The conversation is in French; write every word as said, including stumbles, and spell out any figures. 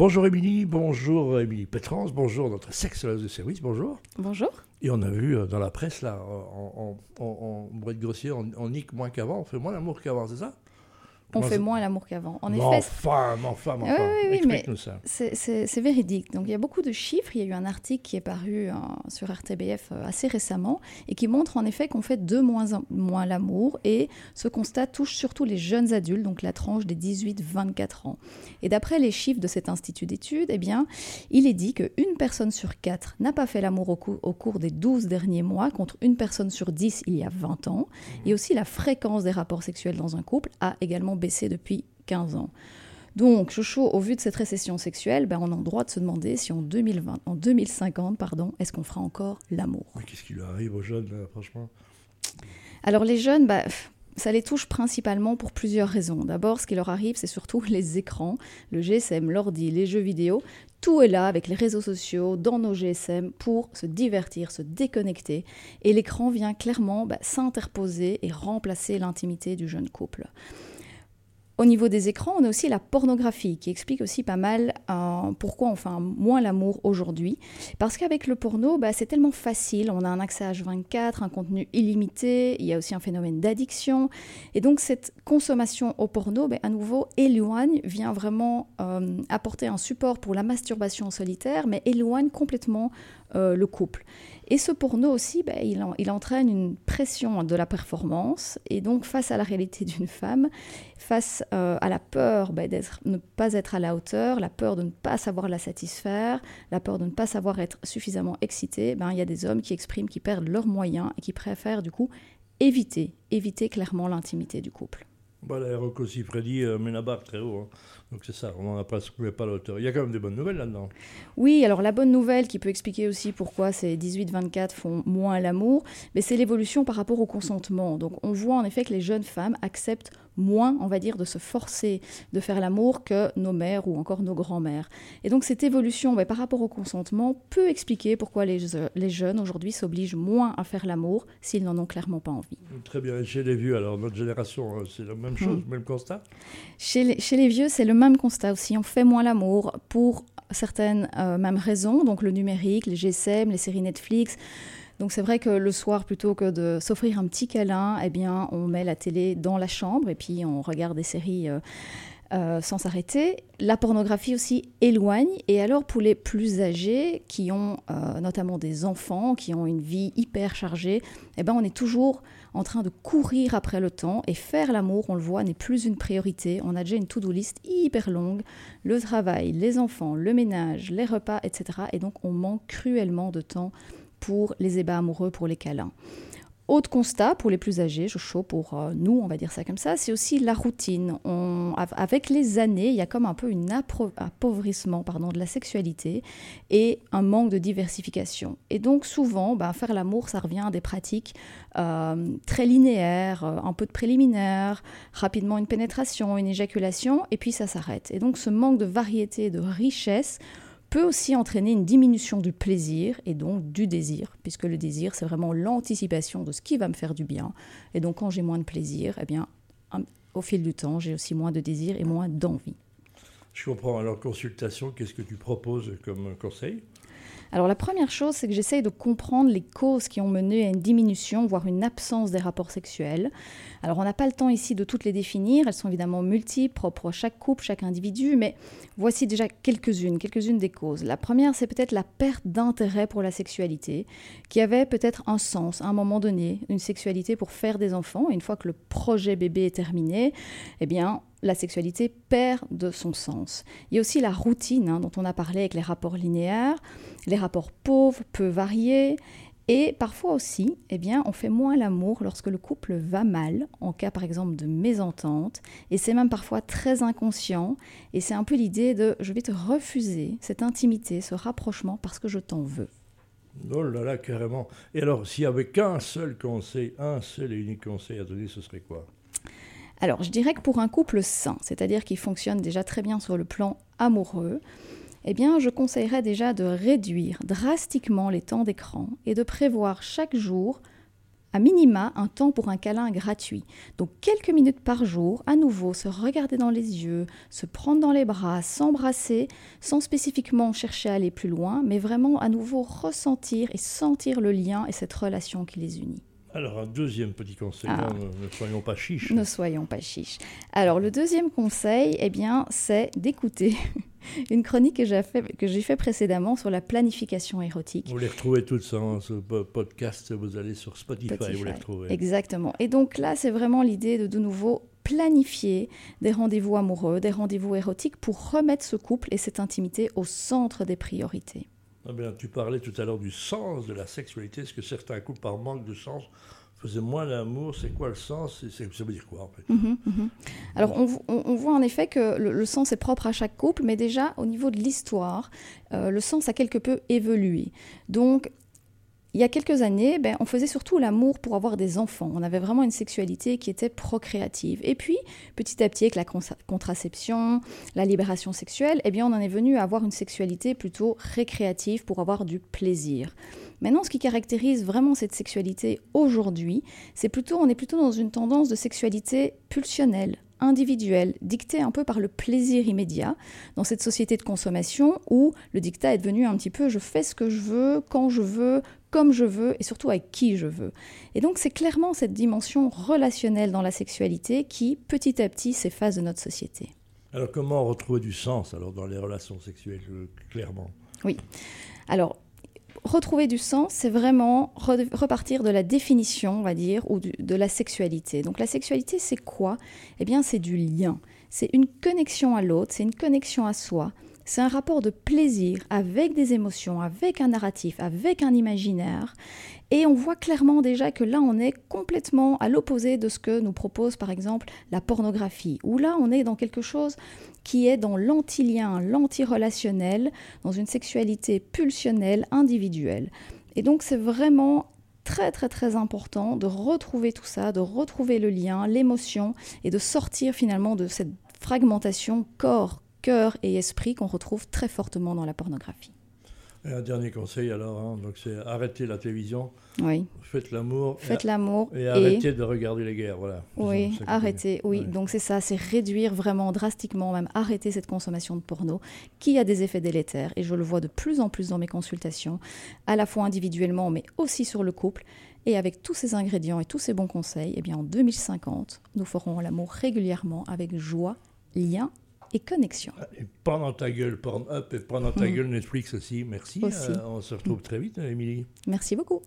Bonjour Émilie, bonjour Émilie Pétrance, bonjour notre sexologue de service, bonjour. Bonjour. Et on a vu dans la presse, là, en, en, en, en brette grossière, on, on nique moins qu'avant, on fait moins l'amour qu'avant, c'est ça? On Comment fait ça... moins l'amour qu'avant. En mais effet, enfin, mais enfin, mais enfin, oui, oui, oui, explique-nous mais ça. C'est, c'est, c'est véridique. Donc il y a beaucoup de chiffres. Il y a eu un article qui est paru euh, sur R T B F euh, assez récemment et qui montre en effet qu'on fait de moins en moins l'amour. Et ce constat touche surtout les jeunes adultes, donc la tranche des dix-huit à vingt-quatre ans. Et d'après les chiffres de cet institut d'études, eh bien, il est dit qu'une personne sur quatre n'a pas fait l'amour au, cou- au cours des douze derniers mois, contre une personne sur dix il y a vingt ans. Mmh. Et aussi la fréquence des rapports sexuels dans un couple a également baissé depuis quinze ans. Donc, Chocho, au vu de cette récession sexuelle, ben, on a le droit de se demander si en deux mille vingt, en deux mille cinquante, pardon, est-ce qu'on fera encore l'amour? Mais qu'est-ce qui lui arrive aux jeunes, là, franchement? Alors, les jeunes, ben, ça les touche principalement pour plusieurs raisons. D'abord, ce qui leur arrive, c'est surtout les écrans, le G S M, l'ordi, les jeux vidéo. Tout est là avec les réseaux sociaux, dans nos G S M, pour se divertir, se déconnecter. Et l'écran vient clairement ben, s'interposer et remplacer l'intimité du jeune couple. Au niveau des écrans, on a aussi la pornographie qui explique aussi pas mal euh, pourquoi on fait moins l'amour aujourd'hui. Parce qu'avec le porno, bah, c'est tellement facile, on a un accès à H vingt-quatre, un contenu illimité, il y a aussi un phénomène d'addiction. Et donc cette consommation au porno, bah, à nouveau, éloigne, vient vraiment euh, apporter un support pour la masturbation en solitaire, mais éloigne complètement euh, le couple. Et ce porno aussi, bah, il, en, il entraîne une pression de la performance. Et donc, face à la réalité d'une femme, face euh, à la peur bah, de ne pas être à la hauteur, la peur de ne pas savoir la satisfaire, la peur de ne pas savoir être suffisamment excitée, bah, il y a des hommes qui expriment qu'ils perdent leurs moyens et qui préfèrent du coup éviter, éviter clairement l'intimité du couple. Bah, la Rocco Siffredi euh, met la barre très haut. Hein. Donc c'est ça, on n'a pas trouvé pas l'auteur. Il y a quand même des bonnes nouvelles là-dedans. Oui, alors la bonne nouvelle qui peut expliquer aussi pourquoi ces dix-huit à vingt-quatre font moins l'amour, mais c'est l'évolution par rapport au consentement. Donc on voit en effet que les jeunes femmes acceptent moins, on va dire, de se forcer de faire l'amour que nos mères ou encore nos grands-mères. Et donc cette évolution bah, par rapport au consentement peut expliquer pourquoi les, les jeunes aujourd'hui s'obligent moins à faire l'amour s'ils n'en ont clairement pas envie. Très bien, et chez les vieux, alors notre génération, c'est la même chose, mmh. même constat? Chez les, chez les vieux, c'est le même constat aussi, on fait moins l'amour pour certaines euh, mêmes raisons, donc le numérique, les G S M, les séries Netflix. Donc c'est vrai que le soir, plutôt que de s'offrir un petit câlin, eh bien, on met la télé dans la chambre et puis on regarde des séries euh, euh, sans s'arrêter. La pornographie aussi éloigne. Et alors pour les plus âgés, qui ont euh, notamment des enfants, qui ont une vie hyper chargée, eh ben, on est toujours en train de courir après le temps. Et faire l'amour, on le voit, n'est plus une priorité. On a déjà une to-do list hyper longue. Le travail, les enfants, le ménage, les repas, et cetera. Et donc on manque cruellement de temps pour les ébats amoureux, pour les câlins. Autre constat pour les plus âgés, Chocho, pour euh, nous, on va dire ça comme ça, c'est aussi la routine. On, avec les années, il y a comme un peu un appro- appauvrissement pardon, de la sexualité et un manque de diversification. Et donc souvent, ben, faire l'amour, ça revient à des pratiques euh, très linéaires, euh, un peu de préliminaire, rapidement une pénétration, une éjaculation, et puis ça s'arrête. Et donc ce manque de variété, de richesse, peut aussi entraîner une diminution du plaisir et donc du désir, puisque le désir, c'est vraiment l'anticipation de ce qui va me faire du bien. Et donc, quand j'ai moins de plaisir, eh bien, au fil du temps, j'ai aussi moins de désir et moins d'envie. Je comprends. Alors, consultation, qu'est-ce que tu proposes comme conseil ? Alors la première chose, c'est que j'essaye de comprendre les causes qui ont mené à une diminution, voire une absence des rapports sexuels. Alors on n'a pas le temps ici de toutes les définir, elles sont évidemment multiples, propres à chaque couple, chaque individu, mais voici déjà quelques-unes, quelques-unes des causes. La première, c'est peut-être la perte d'intérêt pour la sexualité, qui avait peut-être un sens à un moment donné, une sexualité pour faire des enfants. Et une fois que le projet bébé est terminé, eh bien, la sexualité perd de son sens. Il y a aussi la routine hein, dont on a parlé avec les rapports linéaires, les rapports pauvres, peu variés, et parfois aussi, eh bien, on fait moins l'amour lorsque le couple va mal, en cas par exemple de mésentente, et c'est même parfois très inconscient, et c'est un peu l'idée de « je vais te refuser cette intimité, ce rapprochement parce que je t'en veux ». Oh là là, carrément. Et alors, s'il n'y avait qu'un seul conseil, un seul et unique conseil à donner, ce serait quoi ? Alors, je dirais que pour un couple sain, c'est-à-dire qui fonctionne déjà très bien sur le plan amoureux, eh bien, je conseillerais déjà de réduire drastiquement les temps d'écran et de prévoir chaque jour à minima un temps pour un câlin gratuit. Donc quelques minutes par jour, à nouveau, se regarder dans les yeux, se prendre dans les bras, s'embrasser, sans spécifiquement chercher à aller plus loin, mais vraiment à nouveau ressentir et sentir le lien et cette relation qui les unit. Alors, un deuxième petit conseil, ah. non, ne, ne soyons pas chiches. Ne soyons pas chiches. Alors, le deuxième conseil, eh bien, c'est d'écouter une chronique que j'ai fait, que j'ai fait précédemment sur la planification érotique. Vous les retrouvez toutes sur ce podcast, vous allez sur Spotify, Spotify, vous les retrouvez. Exactement. Et donc là, c'est vraiment l'idée de de nouveau planifier des rendez-vous amoureux, des rendez-vous érotiques pour remettre ce couple et cette intimité au centre des priorités. Ah bien, tu parlais tout à l'heure du sens de la sexualité. Est-ce que certains couples, par manque de sens, faisaient moins l'amour? C'est quoi le sens? c'est, Ça veut dire quoi, en fait? mmh, mmh. Alors, on, on, on voit en effet que le, le sens est propre à chaque couple, mais déjà, au niveau de l'histoire, euh, le sens a quelque peu évolué. Donc, il y a quelques années, ben, on faisait surtout l'amour pour avoir des enfants. On avait vraiment une sexualité qui était procréative. Et puis, petit à petit, avec la contraception, la libération sexuelle, eh bien, on en est venu à avoir une sexualité plutôt récréative pour avoir du plaisir. Maintenant, ce qui caractérise vraiment cette sexualité aujourd'hui, c'est plutôt, on est plutôt dans une tendance de sexualité pulsionnelle, individuelle, dictée un peu par le plaisir immédiat, dans cette société de consommation où le dictat est devenu un petit peu « je fais ce que je veux, quand je veux », comme je veux et surtout avec qui je veux. Et donc c'est clairement cette dimension relationnelle dans la sexualité qui, petit à petit, s'efface de notre société. Alors comment retrouver du sens alors, dans les relations sexuelles, clairement? Oui. Alors, retrouver du sens, c'est vraiment re- repartir de la définition, on va dire, ou du, de la sexualité. Donc la sexualité, c'est quoi? Eh bien, c'est du lien. C'est une connexion à l'autre, c'est une connexion à soi. C'est un rapport de plaisir avec des émotions, avec un narratif, avec un imaginaire. Et on voit clairement déjà que là, on est complètement à l'opposé de ce que nous propose, par exemple, la pornographie. Où là, on est dans quelque chose qui est dans l'anti-lien, l'anti-relationnel, dans une sexualité pulsionnelle, individuelle. Et donc, c'est vraiment très, très, très important de retrouver tout ça, de retrouver le lien, l'émotion, et de sortir finalement de cette fragmentation corps, cœur et esprit qu'on retrouve très fortement dans la pornographie. Et un dernier conseil alors, hein, donc c'est arrêter la télévision, oui. faites l'amour, faites et, l'amour et arrêtez et... de regarder les guerres, voilà. Oui, arrêtez, oui, ouais. Donc c'est ça, c'est réduire vraiment drastiquement, même arrêter cette consommation de porno qui a des effets délétères et je le vois de plus en plus dans mes consultations, à la fois individuellement mais aussi sur le couple. Et avec tous ces ingrédients et tous ces bons conseils, eh bien en deux mille cinquante, nous ferons l'amour régulièrement avec joie, lien et connexion. Et pendant ta gueule, Pornhub, et pendant ta mmh. gueule, Netflix aussi. Merci. Aussi. Euh, on se retrouve mmh. très vite, Émilie. Merci beaucoup.